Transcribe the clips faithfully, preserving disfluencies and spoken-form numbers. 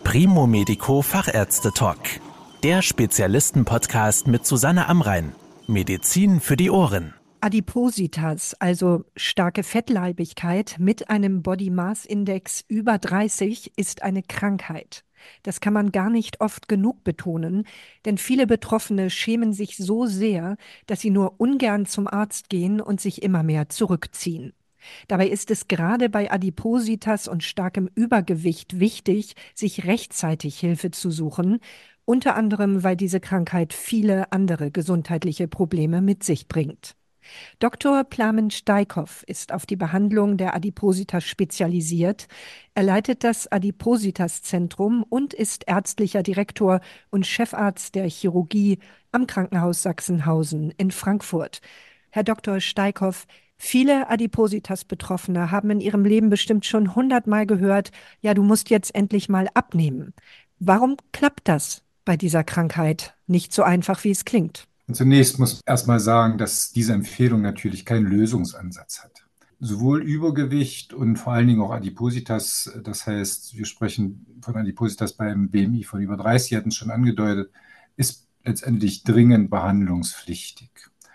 Primo Medico Fachärzte-Talk. Der Spezialisten-Podcast mit Susanne Amrein. Medizin für die Ohren. Adipositas, also starke Fettleibigkeit mit einem Body Mass Index über dreißig, ist eine Krankheit. Das kann man gar nicht oft genug betonen, denn viele Betroffene schämen sich so sehr, dass sie nur ungern zum Arzt gehen und sich immer mehr zurückziehen. Dabei ist es gerade bei Adipositas und starkem Übergewicht wichtig, sich rechtzeitig Hilfe zu suchen, unter anderem, weil diese Krankheit viele andere gesundheitliche Probleme mit sich bringt. Doktor Plamen Steikhoff ist auf die Behandlung der Adipositas spezialisiert. Er leitet das Adipositas-Zentrum und ist ärztlicher Direktor und Chefarzt der Chirurgie am Krankenhaus Sachsenhausen in Frankfurt. Herr Doktor Steikhoff, viele Adipositas-Betroffene haben in ihrem Leben bestimmt schon hundertmal gehört, ja, du musst jetzt endlich mal abnehmen. Warum klappt das bei dieser Krankheit nicht so einfach, wie es klingt? Und zunächst muss man erstmal sagen, dass diese Empfehlung natürlich keinen Lösungsansatz hat. Sowohl Übergewicht und vor allen Dingen auch Adipositas, das heißt, wir sprechen von Adipositas beim B M I von über dreißig, Sie hatten es schon angedeutet, ist letztendlich dringend behandlungspflichtig.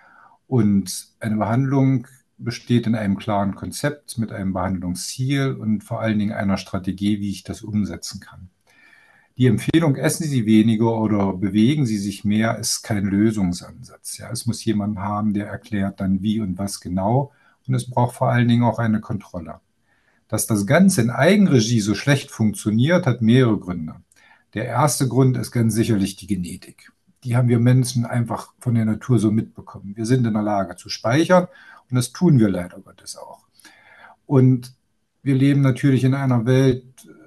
Und eine Behandlung besteht in einem klaren Konzept mit einem Behandlungsziel und vor allen Dingen einer Strategie, wie ich das umsetzen kann. Die Empfehlung, essen Sie weniger oder bewegen Sie sich mehr, ist kein Lösungsansatz. Ja, es muss jemand haben, der erklärt dann wie und was genau. Und es braucht vor allen Dingen auch eine Kontrolle. Dass das Ganze in Eigenregie so schlecht funktioniert, hat mehrere Gründe. Der erste Grund ist ganz sicherlich die Genetik. Die haben wir Menschen einfach von der Natur so mitbekommen. Wir sind in der Lage zu speichern und das tun wir leider Gottes auch. Und wir leben natürlich in einer Welt,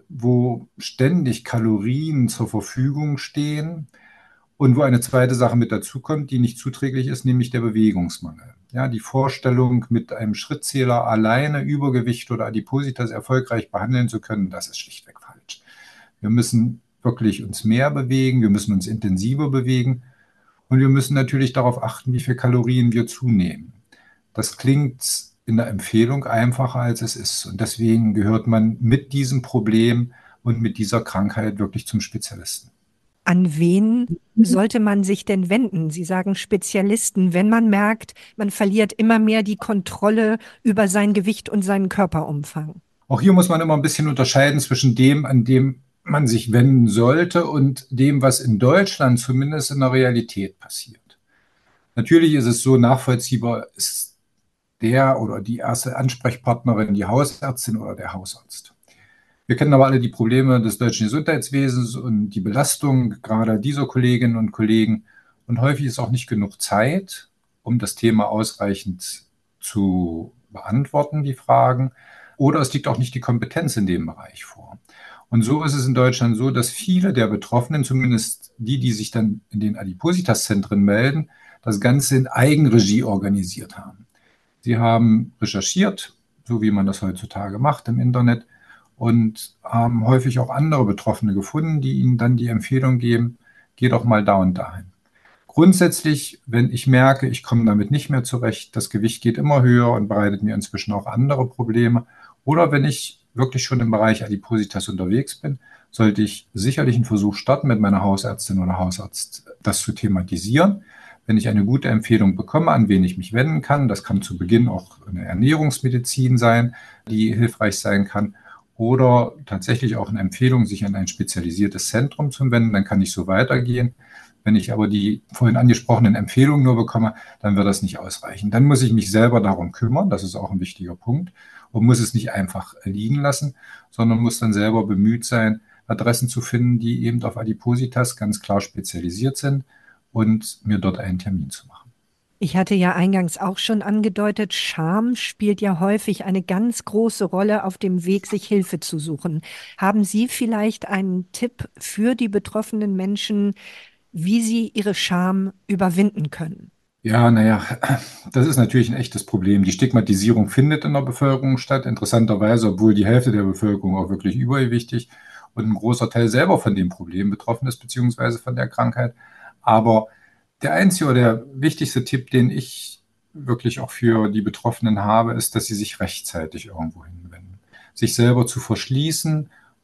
wo ständig Kalorien zur Verfügung stehen und wo eine zweite Sache mit dazukommt, die nicht zuträglich ist, nämlich der Bewegungsmangel. Ja, die Vorstellung, mit einem Schrittzähler alleine Übergewicht oder Adipositas erfolgreich behandeln zu können, das ist schlichtweg falsch. Wir müssen wirklich uns mehr bewegen, wir müssen uns intensiver bewegen und wir müssen natürlich darauf achten, wie viel Kalorien wir zunehmen. Das klingt in der Empfehlung einfacher, als es ist. Und deswegen gehört man mit diesem Problem und mit dieser Krankheit wirklich zum Spezialisten. An wen sollte man sich denn wenden? Sie sagen Spezialisten, wenn man merkt, man verliert immer mehr die Kontrolle über sein Gewicht und seinen Körperumfang. Auch hier muss man immer ein bisschen unterscheiden zwischen dem, an dem man sich wenden sollte und dem, was in Deutschland zumindest in der Realität passiert. Natürlich ist es so nachvollziehbar, ist der oder die erste Ansprechpartnerin die Hausärztin oder der Hausarzt. Wir kennen aber alle die Probleme des deutschen Gesundheitswesens und die Belastung gerade dieser Kolleginnen und Kollegen. Und häufig ist auch nicht genug Zeit, um das Thema ausreichend zu beantworten, die Fragen. Oder es liegt auch nicht die Kompetenz in dem Bereich vor. Und so ist es in Deutschland so, dass viele der Betroffenen, zumindest die, die sich dann in den Adipositas-Zentren melden, das Ganze in Eigenregie organisiert haben. Sie haben recherchiert, so wie man das heutzutage macht im Internet, und haben häufig auch andere Betroffene gefunden, die ihnen dann die Empfehlung geben, geh doch mal da und dahin. Grundsätzlich, wenn ich merke, ich komme damit nicht mehr zurecht, das Gewicht geht immer höher und bereitet mir inzwischen auch andere Probleme, oder wenn ich wirklich schon im Bereich Adipositas unterwegs bin, sollte ich sicherlich einen Versuch starten, mit meiner Hausärztin oder Hausarzt das zu thematisieren. Wenn ich eine gute Empfehlung bekomme, an wen ich mich wenden kann, das kann zu Beginn auch eine Ernährungsmedizin sein, die hilfreich sein kann, oder tatsächlich auch eine Empfehlung, sich an ein spezialisiertes Zentrum zu wenden, dann kann ich so weitergehen. Wenn ich aber die vorhin angesprochenen Empfehlungen nur bekomme, dann wird das nicht ausreichen. Dann muss ich mich selber darum kümmern, das ist auch ein wichtiger Punkt, und muss es nicht einfach liegen lassen, sondern muss dann selber bemüht sein, Adressen zu finden, die eben auf Adipositas ganz klar spezialisiert sind, und mir dort einen Termin zu machen. Ich hatte ja eingangs auch schon angedeutet, Scham spielt ja häufig eine ganz große Rolle auf dem Weg, sich Hilfe zu suchen. Haben Sie vielleicht einen Tipp für die betroffenen Menschen, wie sie ihre Scham überwinden können? Ja, naja, das ist natürlich ein echtes Problem. Die Stigmatisierung findet in der Bevölkerung statt, interessanterweise, obwohl die Hälfte der Bevölkerung auch wirklich übergewichtig und ein großer Teil selber von dem Problem betroffen ist, beziehungsweise von der Krankheit. Aber der einzige oder der wichtigste Tipp, den ich wirklich auch für die Betroffenen habe, ist, dass sie sich rechtzeitig irgendwo hinwenden. Sich selber zu verschließen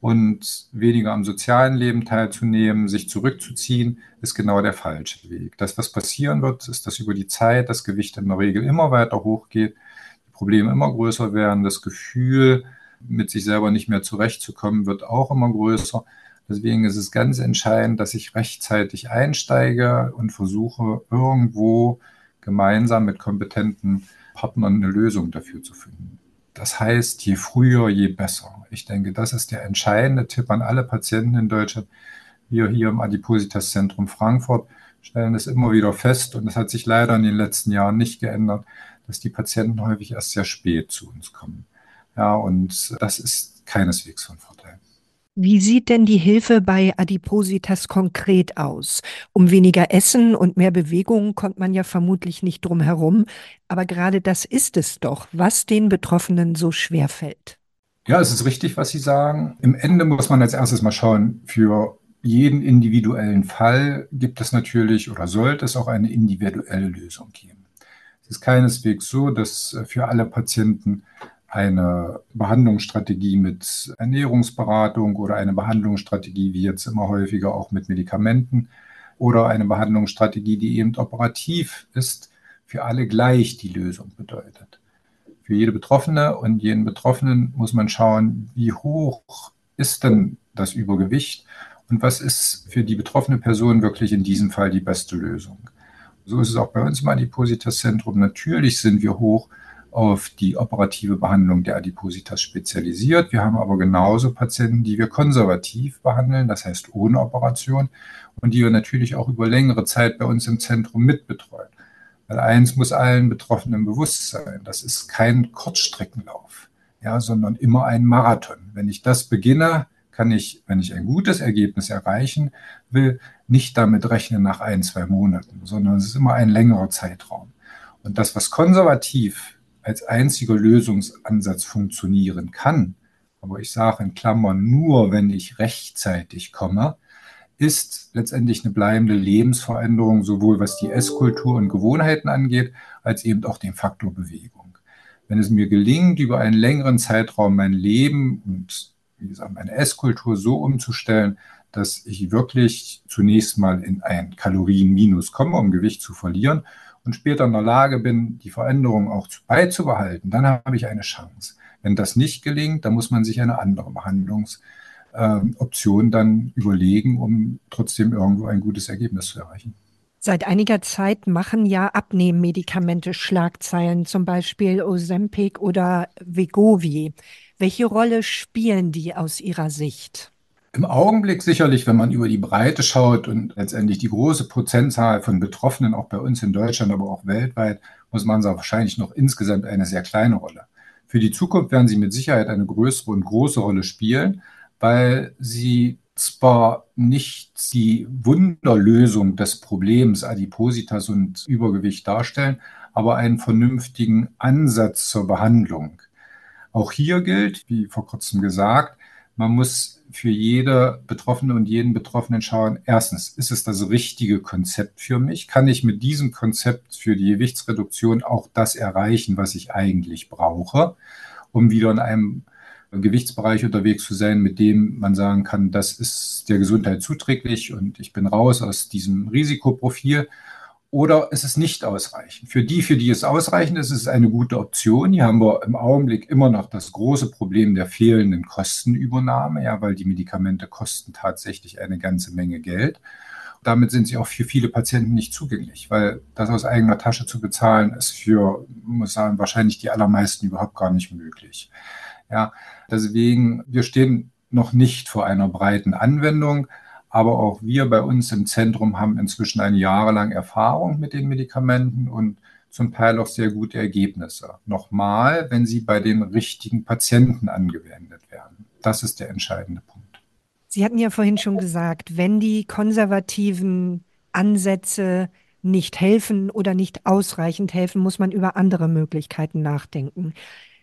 und weniger am sozialen Leben teilzunehmen, sich zurückzuziehen, ist genau der falsche Weg. Das, was passieren wird, ist, dass über die Zeit das Gewicht in der Regel immer weiter hochgeht, die Probleme immer größer werden, das Gefühl, mit sich selber nicht mehr zurechtzukommen, wird auch immer größer. Deswegen ist es ganz entscheidend, dass ich rechtzeitig einsteige und versuche, irgendwo gemeinsam mit kompetenten Partnern eine Lösung dafür zu finden. Das heißt, je früher, je besser. Ich denke, das ist der entscheidende Tipp an alle Patienten in Deutschland. Wir hier im Adipositas-Zentrum Frankfurt stellen es immer wieder fest, und es hat sich leider in den letzten Jahren nicht geändert, dass die Patienten häufig erst sehr spät zu uns kommen. Ja, und das ist keineswegs von Vorteil. Wie sieht denn die Hilfe bei Adipositas konkret aus? Um weniger Essen und mehr Bewegung kommt man ja vermutlich nicht drum herum, aber gerade das ist es doch, was den Betroffenen so schwer fällt. Ja, es ist richtig, was Sie sagen. Im Ende muss man als erstes mal schauen, für jeden individuellen Fall gibt es natürlich oder sollte es auch eine individuelle Lösung geben. Es ist keineswegs so, dass für alle Patienten eine Behandlungsstrategie mit Ernährungsberatung oder eine Behandlungsstrategie, wie jetzt immer häufiger auch mit Medikamenten, oder eine Behandlungsstrategie, die eben operativ ist, für alle gleich die Lösung bedeutet. Für jede Betroffene und jeden Betroffenen muss man schauen, wie hoch ist denn das Übergewicht und was ist für die betroffene Person wirklich in diesem Fall die beste Lösung. So ist es auch bei uns im Adipositas-Zentrum. Natürlich sind wir hoch auf die operative Behandlung der Adipositas spezialisiert. Wir haben aber genauso Patienten, die wir konservativ behandeln, das heißt ohne Operation, und die wir natürlich auch über längere Zeit bei uns im Zentrum mitbetreuen. Weil eins muss allen Betroffenen bewusst sein, das ist kein Kurzstreckenlauf, ja, sondern immer ein Marathon. Wenn ich das beginne, kann ich, wenn ich ein gutes Ergebnis erreichen will, nicht damit rechnen nach ein, zwei Monaten, sondern es ist immer ein längerer Zeitraum. Und das, was konservativ als einziger Lösungsansatz funktionieren kann, aber ich sage in Klammern nur, wenn ich rechtzeitig komme, ist letztendlich eine bleibende Lebensveränderung, sowohl was die Esskultur und Gewohnheiten angeht, als eben auch den Faktor Bewegung. Wenn es mir gelingt, über einen längeren Zeitraum mein Leben und wie gesagt, meine Esskultur so umzustellen, dass ich wirklich zunächst mal in ein Kalorienminus komme, um Gewicht zu verlieren, und später in der Lage bin, die Veränderung auch beizubehalten, dann habe ich eine Chance. Wenn das nicht gelingt, dann muss man sich eine andere Behandlungsoption äh, dann überlegen, um trotzdem irgendwo ein gutes Ergebnis zu erreichen. Seit einiger Zeit machen ja Abnehmmedikamente Schlagzeilen, zum Beispiel Ozempic oder Wegovy. Welche Rolle spielen die aus Ihrer Sicht? Im Augenblick sicherlich, wenn man über die Breite schaut und letztendlich die große Prozentzahl von Betroffenen, auch bei uns in Deutschland, aber auch weltweit, muss man sagen, wahrscheinlich noch insgesamt eine sehr kleine Rolle. Für die Zukunft werden sie mit Sicherheit eine größere und große Rolle spielen, weil sie zwar nicht die Wunderlösung des Problems Adipositas und Übergewicht darstellen, aber einen vernünftigen Ansatz zur Behandlung. Auch hier gilt, wie vor kurzem gesagt, man muss für jede Betroffene und jeden Betroffenen schauen, erstens, ist es das richtige Konzept für mich? Kann ich mit diesem Konzept für die Gewichtsreduktion auch das erreichen, was ich eigentlich brauche, um wieder in einem Gewichtsbereich unterwegs zu sein, mit dem man sagen kann, das ist der Gesundheit zuträglich und ich bin raus aus diesem Risikoprofil? Oder ist es nicht ausreichend? Für die, für die es ausreichend ist, ist es eine gute Option. Hier haben wir im Augenblick immer noch das große Problem der fehlenden Kostenübernahme, ja, weil die Medikamente kosten tatsächlich eine ganze Menge Geld. Damit sind sie auch für viele Patienten nicht zugänglich, weil das aus eigener Tasche zu bezahlen, ist für, muss sagen, wahrscheinlich die allermeisten überhaupt gar nicht möglich. Ja, deswegen, wir stehen noch nicht vor einer breiten Anwendung. Aber auch wir bei uns im Zentrum haben inzwischen eine jahrelange Erfahrung mit den Medikamenten und zum Teil auch sehr gute Ergebnisse. Nochmal, wenn sie bei den richtigen Patienten angewendet werden. Das ist der entscheidende Punkt. Sie hatten ja vorhin schon gesagt, wenn die konservativen Ansätze nicht helfen oder nicht ausreichend helfen, muss man über andere Möglichkeiten nachdenken.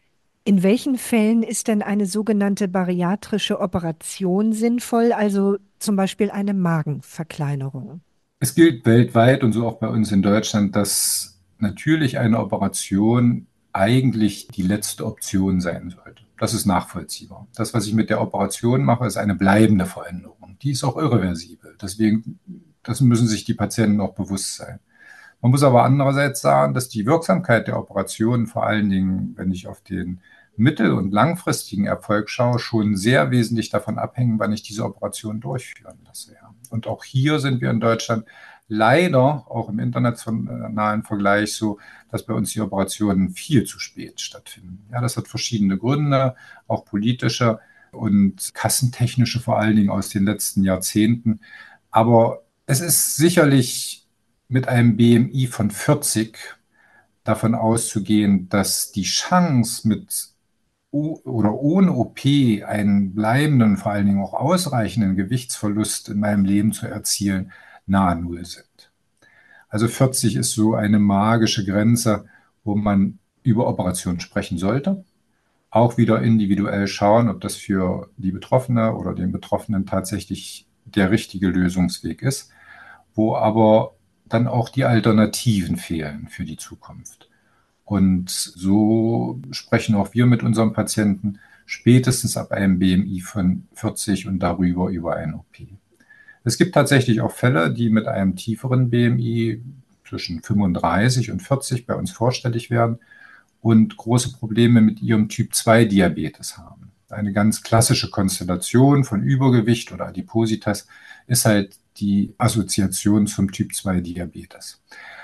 In welchen Fällen ist denn eine sogenannte bariatrische Operation sinnvoll, also zum Beispiel eine Magenverkleinerung? Es gilt weltweit und so auch bei uns in Deutschland, dass natürlich eine Operation eigentlich die letzte Option sein sollte. Das ist nachvollziehbar. Das, was ich mit der Operation mache, ist eine bleibende Veränderung. Die ist auch irreversibel. Deswegen, das müssen sich die Patienten auch bewusst sein. Man muss aber andererseits sagen, dass die Wirksamkeit der Operation, vor allen Dingen, wenn ich auf den mittel- und langfristigen Erfolg schaue, schon sehr wesentlich davon abhängen, wann ich diese Operation durchführen lasse. Und auch hier sind wir in Deutschland leider, auch im internationalen Vergleich, so, dass bei uns die Operationen viel zu spät stattfinden. Ja, das hat verschiedene Gründe, auch politische und kassentechnische, vor allen Dingen aus den letzten Jahrzehnten. Aber es ist sicherlich mit einem B M I von vierzig davon auszugehen, dass die Chance mit oder ohne O P einen bleibenden, vor allen Dingen auch ausreichenden Gewichtsverlust in meinem Leben zu erzielen, nahe Null sind. Also vierzig ist so eine magische Grenze, wo man über Operationen sprechen sollte. Auch wieder individuell schauen, ob das für die Betroffene oder den Betroffenen tatsächlich der richtige Lösungsweg ist, wo aber dann auch die Alternativen fehlen für die Zukunft. Und so sprechen auch wir mit unseren Patienten spätestens ab einem B M I von vierzig und darüber über ein O P. Es gibt tatsächlich auch Fälle, die mit einem tieferen B M I zwischen fünfunddreißig und vierzig bei uns vorstellig werden und große Probleme mit ihrem Typ zwei Diabetes haben. Eine ganz klassische Konstellation von Übergewicht oder Adipositas ist halt die Assoziation zum Typ zwei Diabetes.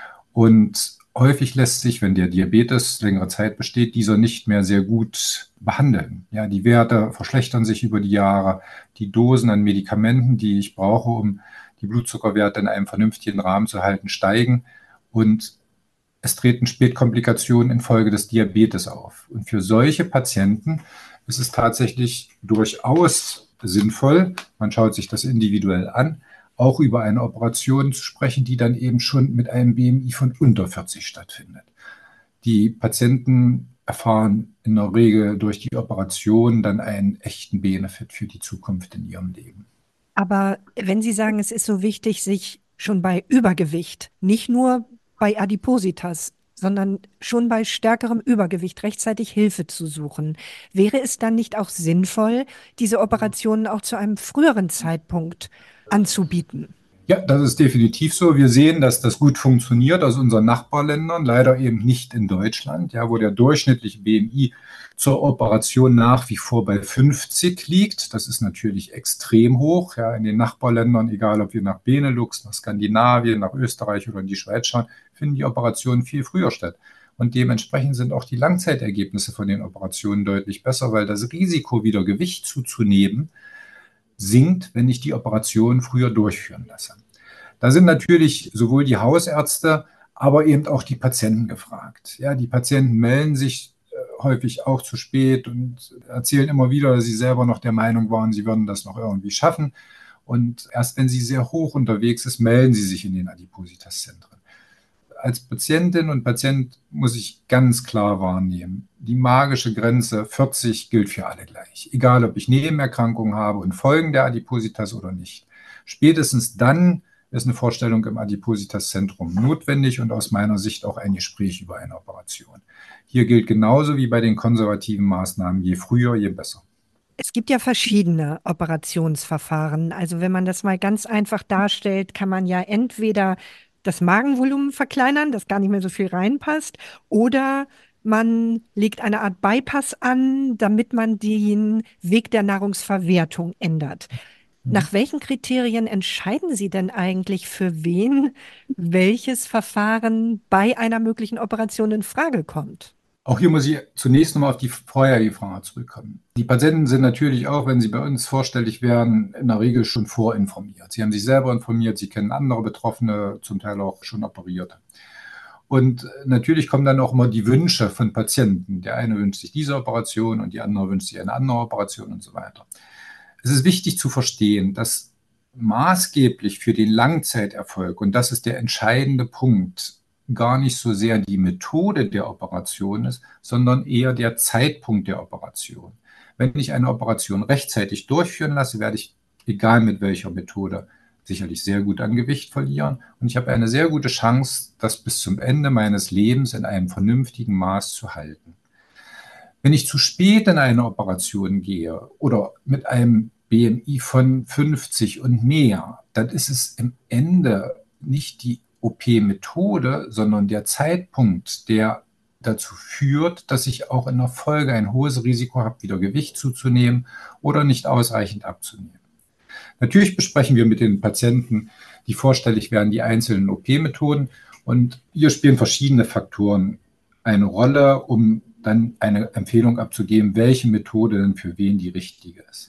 Und häufig lässt sich, wenn der Diabetes längere Zeit besteht, dieser nicht mehr sehr gut behandeln. Ja, die Werte verschlechtern sich über die Jahre. Die Dosen an Medikamenten, die ich brauche, um die Blutzuckerwerte in einem vernünftigen Rahmen zu halten, steigen. Und es treten Spätkomplikationen infolge des Diabetes auf. Und für solche Patienten ist es tatsächlich durchaus sinnvoll, man schaut sich das individuell an, auch über eine Operation zu sprechen, die dann eben schon mit einem B M I von unter vierzig stattfindet. Die Patienten erfahren in der Regel durch die Operation dann einen echten Benefit für die Zukunft in ihrem Leben. Aber wenn Sie sagen, es ist so wichtig, sich schon bei Übergewicht, nicht nur bei Adipositas, sondern schon bei stärkerem Übergewicht rechtzeitig Hilfe zu suchen, wäre es dann nicht auch sinnvoll, diese Operationen auch zu einem früheren Zeitpunkt anzubieten? Ja, das ist definitiv so. Wir sehen, dass das gut funktioniert aus unseren Nachbarländern, leider eben nicht in Deutschland, ja, wo der durchschnittliche B M I zur Operation nach wie vor bei fünfzig liegt. Das ist natürlich extrem hoch. Ja, in den Nachbarländern, egal ob wir nach Benelux, nach Skandinavien, nach Österreich oder in die Schweiz schauen, finden die Operationen viel früher statt. Und dementsprechend sind auch die Langzeitergebnisse von den Operationen deutlich besser, weil das Risiko, wieder Gewicht zuzunehmen, sinkt, wenn ich die Operation früher durchführen lasse. Da sind natürlich sowohl die Hausärzte, aber eben auch die Patienten gefragt. Ja, die Patienten melden sich äh, häufig auch zu spät und erzählen immer wieder, dass sie selber noch der Meinung waren, sie würden das noch irgendwie schaffen. Und erst wenn sie sehr hoch unterwegs ist, melden sie sich in den Adipositas-Zentren. Als Patientin und Patient muss ich ganz klar wahrnehmen, die magische Grenze vierzig gilt für alle gleich. Egal, ob ich Nebenerkrankungen habe und Folgen der Adipositas oder nicht. Spätestens dann ist eine Vorstellung im Adipositas-Zentrum notwendig und aus meiner Sicht auch ein Gespräch über eine Operation. Hier gilt genauso wie bei den konservativen Maßnahmen, je früher, je besser. Es gibt ja verschiedene Operationsverfahren. Also wenn man das mal ganz einfach darstellt, kann man ja entweder das Magenvolumen verkleinern, dass gar nicht mehr so viel reinpasst, oder man legt eine Art Bypass an, damit man den Weg der Nahrungsverwertung ändert. Nach welchen Kriterien entscheiden Sie denn eigentlich, für wen welches Verfahren bei einer möglichen Operation in Frage kommt? Auch hier muss ich zunächst nochmal auf die vorherige Frage zurückkommen. Die Patienten sind natürlich auch, wenn sie bei uns vorstellig werden, in der Regel schon vorinformiert. Sie haben sich selber informiert, sie kennen andere Betroffene, zum Teil auch schon Operierte. Und natürlich kommen dann auch immer die Wünsche von Patienten. Der eine wünscht sich diese Operation und die andere wünscht sich eine andere Operation und so weiter. Es ist wichtig zu verstehen, dass maßgeblich für den Langzeiterfolg, und das ist der entscheidende Punkt, gar nicht so sehr die Methode der Operation ist, sondern eher der Zeitpunkt der Operation. Wenn ich eine Operation rechtzeitig durchführen lasse, werde ich, egal mit welcher Methode, sicherlich sehr gut an Gewicht verlieren. Und ich habe eine sehr gute Chance, das bis zum Ende meines Lebens in einem vernünftigen Maß zu halten. Wenn ich zu spät in eine Operation gehe oder mit einem B M I von fünfzig und mehr, dann ist es im Ende nicht die O P-Methode, sondern der Zeitpunkt, der dazu führt, dass ich auch in der Folge ein hohes Risiko habe, wieder Gewicht zuzunehmen oder nicht ausreichend abzunehmen. Natürlich besprechen wir mit den Patienten, die vorstellig werden, die einzelnen O P-Methoden, und hier spielen verschiedene Faktoren eine Rolle, um dann eine Empfehlung abzugeben, welche Methode denn für wen die richtige ist.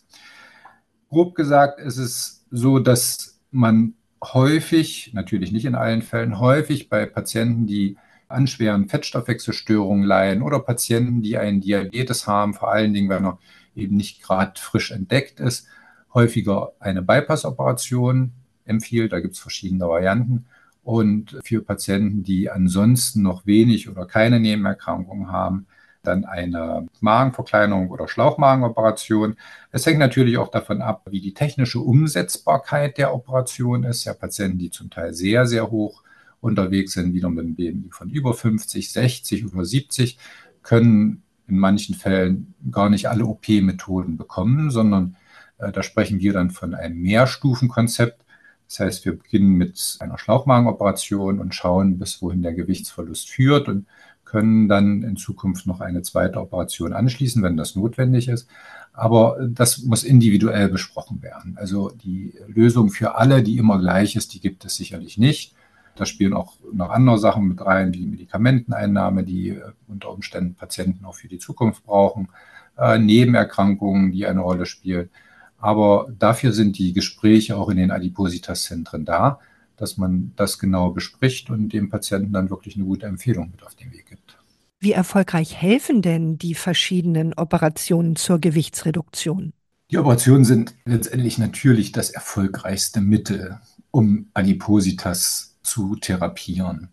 Grob gesagt ist es so, dass man häufig, natürlich nicht in allen Fällen, häufig bei Patienten, die an schweren Fettstoffwechselstörungen leiden oder Patienten, die einen Diabetes haben, vor allen Dingen, wenn er eben nicht gerade frisch entdeckt ist, häufiger eine Bypass-Operation empfiehlt. Da gibt es verschiedene Varianten. Und für Patienten, die ansonsten noch wenig oder keine Nebenerkrankungen haben, dann eine Magenverkleinerung oder Schlauchmagenoperation. Es hängt natürlich auch davon ab, wie die technische Umsetzbarkeit der Operation ist. Ja, Patienten, die zum Teil sehr, sehr hoch unterwegs sind, wieder mit einem B M I von über fünfzig, sechzig oder siebzig, können in manchen Fällen gar nicht alle O P-Methoden bekommen, sondern äh, da sprechen wir dann von einem Mehrstufenkonzept. Das heißt, wir beginnen mit einer Schlauchmagenoperation und schauen, bis wohin der Gewichtsverlust führt, und können dann in Zukunft noch eine zweite Operation anschließen, wenn das notwendig ist. Aber das muss individuell besprochen werden. Also die Lösung für alle, die immer gleich ist, die gibt es sicherlich nicht. Da spielen auch noch andere Sachen mit rein, wie Medikamenteneinnahme, die unter Umständen Patienten auch für die Zukunft brauchen, äh, Nebenerkrankungen, die eine Rolle spielen. Aber dafür sind die Gespräche auch in den Adipositas-Zentren da, dass man das genau bespricht und dem Patienten dann wirklich eine gute Empfehlung mit auf den Weg gibt. Wie erfolgreich helfen denn die verschiedenen Operationen zur Gewichtsreduktion? Die Operationen sind letztendlich natürlich das erfolgreichste Mittel, um Adipositas zu therapieren.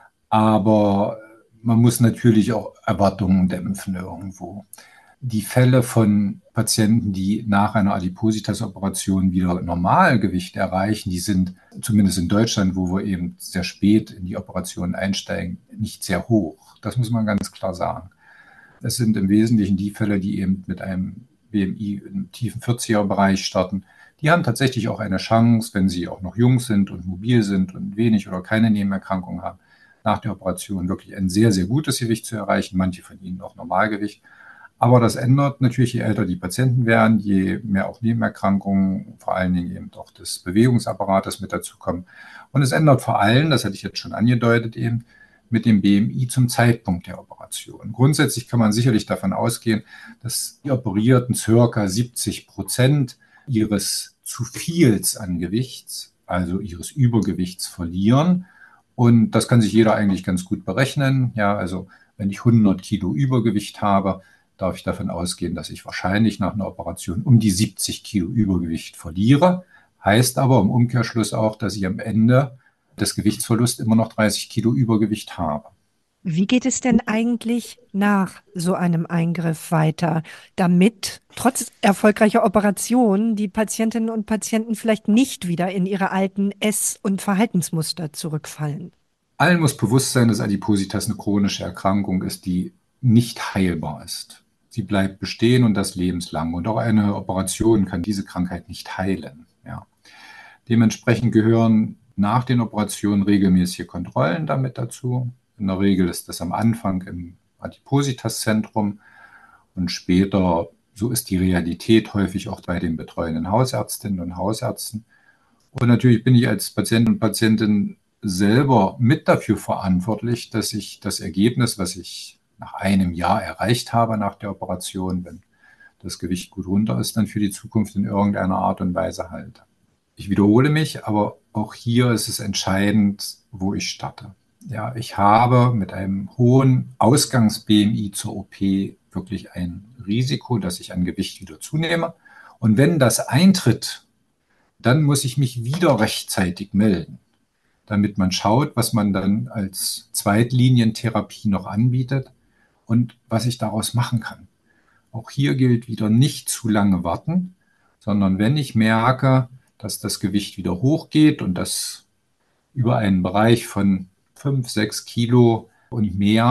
Aber man muss natürlich auch Erwartungen dämpfen irgendwo. Die Fälle von Patienten, die nach einer Adipositas-Operation wieder Normalgewicht erreichen, die sind zumindest in Deutschland, wo wir eben sehr spät in die Operation einsteigen, nicht sehr hoch. Das muss man ganz klar sagen. Es sind im Wesentlichen die Fälle, die eben mit einem B M I im tiefen vierziger-Bereich starten. Die haben tatsächlich auch eine Chance, wenn sie auch noch jung sind und mobil sind und wenig oder keine Nebenerkrankungen haben, nach der Operation wirklich ein sehr, sehr gutes Gewicht zu erreichen. Manche von ihnen auch Normalgewicht. Aber das ändert natürlich, je älter die Patienten werden, je mehr auch Nebenerkrankungen, vor allen Dingen eben auch des Bewegungsapparates mit dazu kommen. Und es ändert vor allem, das hatte ich jetzt schon angedeutet, eben mit dem B M I zum Zeitpunkt der Operation. Grundsätzlich kann man sicherlich davon ausgehen, dass die Operierten circa siebzig Prozent ihres zu viels an Gewichts, also ihres Übergewichts, verlieren. Und das kann sich jeder eigentlich ganz gut berechnen. Ja, also wenn ich hundert Kilo Übergewicht habe, darf ich davon ausgehen, dass ich wahrscheinlich nach einer Operation um die siebzig Kilo Übergewicht verliere. Heißt aber im Umkehrschluss auch, dass ich am Ende des Gewichtsverlusts immer noch dreißig Kilo Übergewicht habe. Wie geht es denn eigentlich nach so einem Eingriff weiter, damit trotz erfolgreicher Operation die Patientinnen und Patienten vielleicht nicht wieder in ihre alten Ess- und Verhaltensmuster zurückfallen? Allen muss bewusst sein, dass Adipositas eine chronische Erkrankung ist, die nicht heilbar ist. Sie bleibt bestehen und das lebenslang. Und auch eine Operation kann diese Krankheit nicht heilen. Ja. Dementsprechend gehören nach den Operationen regelmäßige Kontrollen damit dazu. In der Regel ist das am Anfang im Adipositas-Zentrum und später, so ist die Realität, häufig auch bei den betreuenden Hausärztinnen und Hausärzten. Und natürlich bin ich als Patient und Patientin selber mit dafür verantwortlich, dass ich das Ergebnis, was ich nach einem Jahr erreicht habe nach der Operation, wenn das Gewicht gut runter ist, dann für die Zukunft in irgendeiner Art und Weise halte. Ich wiederhole mich, aber auch hier ist es entscheidend, wo ich starte. Ja, ich habe mit einem hohen Ausgangs-B M I zur O P wirklich ein Risiko, dass ich an Gewicht wieder zunehme. Und wenn das eintritt, dann muss ich mich wieder rechtzeitig melden, damit man schaut, was man dann als Zweitlinientherapie noch anbietet und was ich daraus machen kann. Auch hier gilt wieder, nicht zu lange warten, sondern wenn ich merke, dass das Gewicht wieder hochgeht und das über einen Bereich von fünf, sechs Kilo und mehr,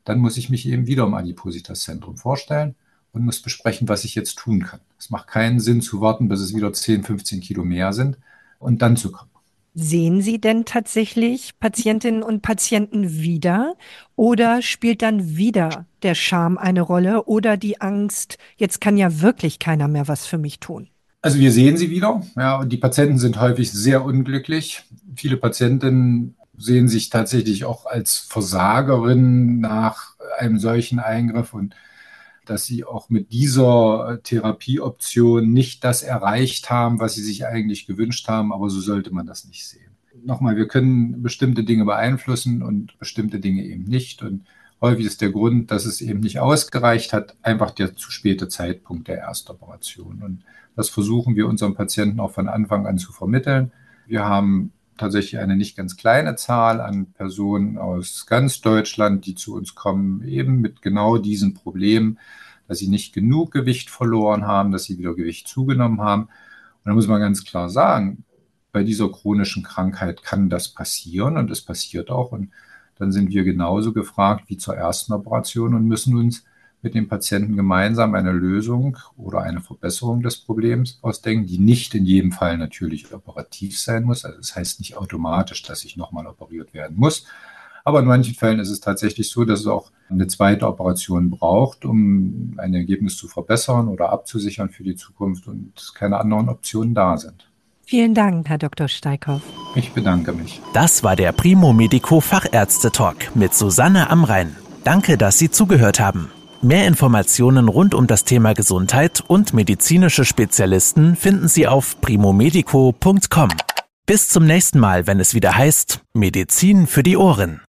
dann muss ich mich eben wieder im Adipositas-Zentrum vorstellen und muss besprechen, was ich jetzt tun kann. Es macht keinen Sinn zu warten, bis es wieder zehn, fünfzehn Kilo mehr sind und dann zu kommen. Sehen Sie denn tatsächlich Patientinnen und Patienten wieder oder spielt dann wieder der Scham eine Rolle oder die Angst, jetzt kann ja wirklich keiner mehr was für mich tun? Also wir sehen sie wieder, ja, und die Patienten sind häufig sehr unglücklich. Viele Patientinnen sehen sich tatsächlich auch als Versagerin nach einem solchen Eingriff und dass sie auch mit dieser Therapieoption nicht das erreicht haben, was sie sich eigentlich gewünscht haben, aber so sollte man das nicht sehen. Nochmal, wir können bestimmte Dinge beeinflussen und bestimmte Dinge eben nicht. Und häufig ist der Grund, dass es eben nicht ausgereicht hat, einfach der zu späte Zeitpunkt der Erstoperation. Und das versuchen wir unseren Patienten auch von Anfang an zu vermitteln. Wir haben tatsächlich eine nicht ganz kleine Zahl an Personen aus ganz Deutschland, die zu uns kommen, eben mit genau diesen Problemen, dass sie nicht genug Gewicht verloren haben, dass sie wieder Gewicht zugenommen haben. Und da muss man ganz klar sagen, bei dieser chronischen Krankheit kann das passieren und es passiert auch. Und dann sind wir genauso gefragt wie zur ersten Operation und müssen uns mit dem Patienten gemeinsam eine Lösung oder eine Verbesserung des Problems ausdenken, die nicht in jedem Fall natürlich operativ sein muss. Also das heißt nicht automatisch, dass ich nochmal operiert werden muss. Aber in manchen Fällen ist es tatsächlich so, dass es auch eine zweite Operation braucht, um ein Ergebnis zu verbessern oder abzusichern für die Zukunft und keine anderen Optionen da sind. Vielen Dank, Herr Doktor Steikhoff. Ich bedanke mich. Das war der Primo Medico Fachärzte-Talk mit Susanne Amrein. Danke, dass Sie zugehört haben. Mehr Informationen rund um das Thema Gesundheit und medizinische Spezialisten finden Sie auf primomedico punkt com. Bis zum nächsten Mal, wenn es wieder heißt Medizin für die Ohren.